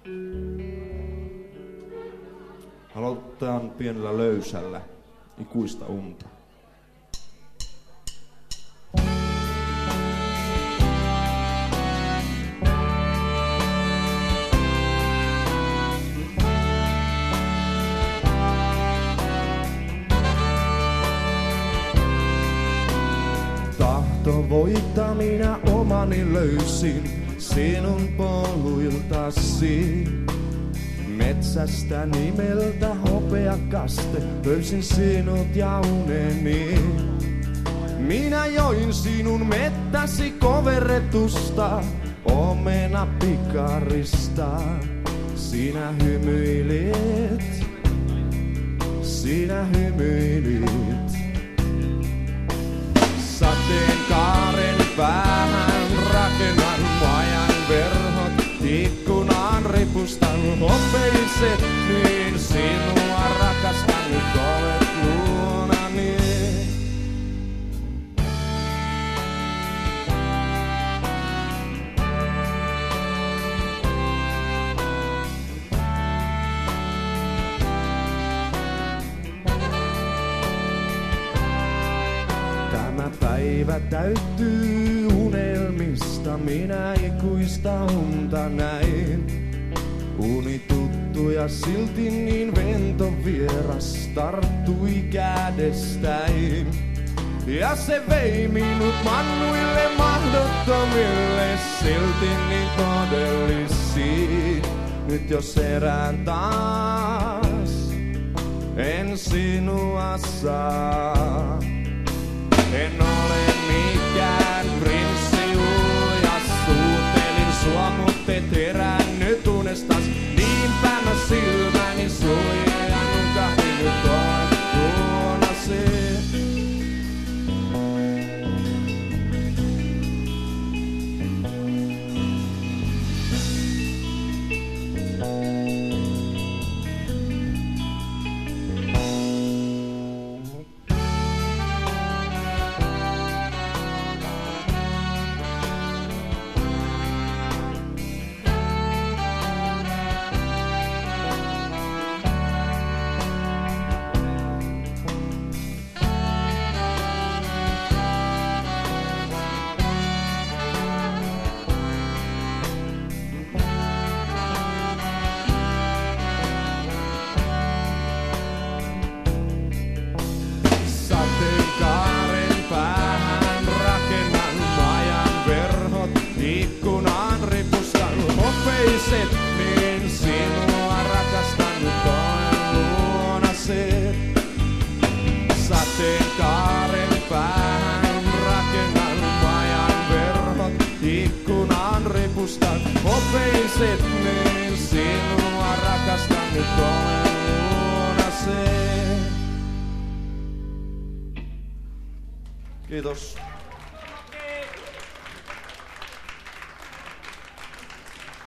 Aloitetaan pienellä löysällä ikuista unta. Tahto voittaa minä omani löysin sinun poluiltasi. Metsästä nimeltä hopeakaste löysin sinut ja uneni. Minä join sinun mettäsi koverretusta omena pikarista. Sinä hymyilit, sinä hymyilit. Sateenkaaren päähän rakennan majan verhot, ikkunaan ripustan hopeiset, niin sinua rakastan, nyt olet luonani. Päivä täyttyy unelmista, minä ikuista unta näin. Uni tuttu ja silti niin ventovieras tarttui kädestäin. Ja se vei minut mannuille mahdottomille, silti niin todellisiin. Nyt jos herään taas, en sinua saa. En ole mikään prinssi uljas, suutelin sua, mut et herännyt unestas. Niinpä mä silmäni suljen ja nukahdin, nyt olet luonasi. Niin sinua rakastan, nyt olen luonasi. Sateenkaaren päähän rakennan majan verhot, ikkunaan ripustan hopeiset, niin sinua rakastan, nyt olen luonasi. Kiitos.